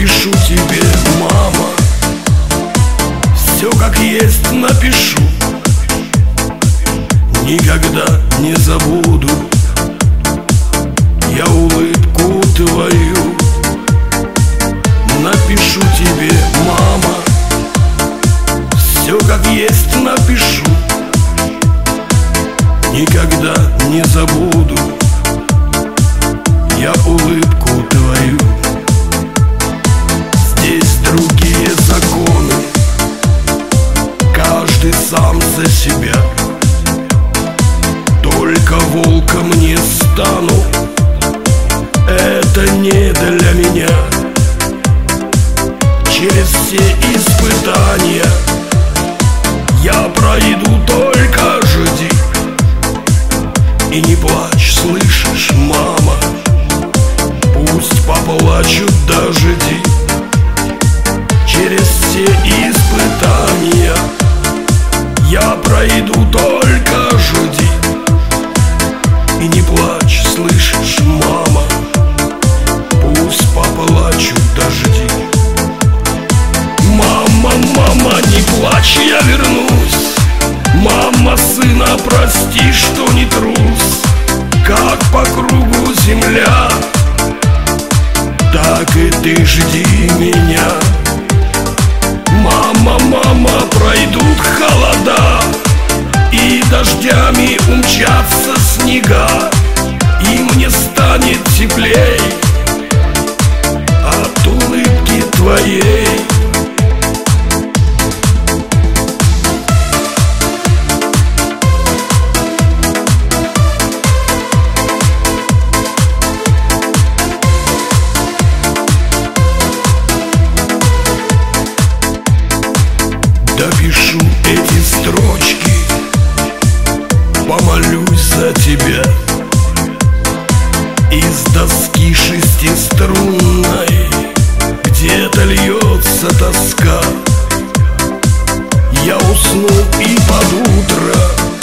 напишу тебе, мама, все как есть напишу. Никогда не забуду я улыбку твою. Напишу тебе, мама, все как есть напишу. Никогда не забуду я улыбку твою. Здесь другие законы, каждый сам за себя. Только волком не стану, это не для меня. Через все испытания я пройду, только жди. И не плачь, слышишь, мама, пусть поплачут, дожди. Через все испытания я пройду, только жди. И не плачь, слышишь, мама, пусть поплачут, дожди. Мама, мама, не плачь, я вернусь. Мама, сына, прости, что не трус. Как по кругу земля, так и ты жди меня. Мама, мама, пройдут холода, и дождями умчатся снега, и мне станет теплей от улыбки твоей. Допишу эти строчки, помолюсь за тебя. Из доски шестиструнной где-то льется тоска. Я усну, и под утро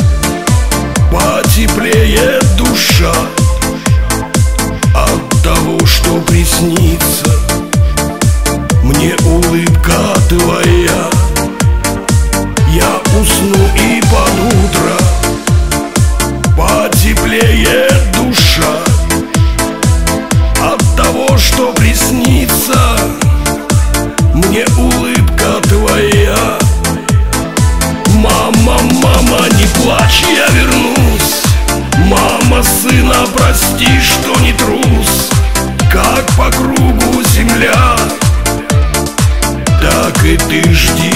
потеплеет душа от того, что приснится мне улыбка твоя. Я усну, и под утро потеплеет душа от того, что приснится мне улыбка твоя. Мама, мама, не плачь, я вернусь. Мама, сына, прости, что не трус. Как по кругу земля, так и ты жди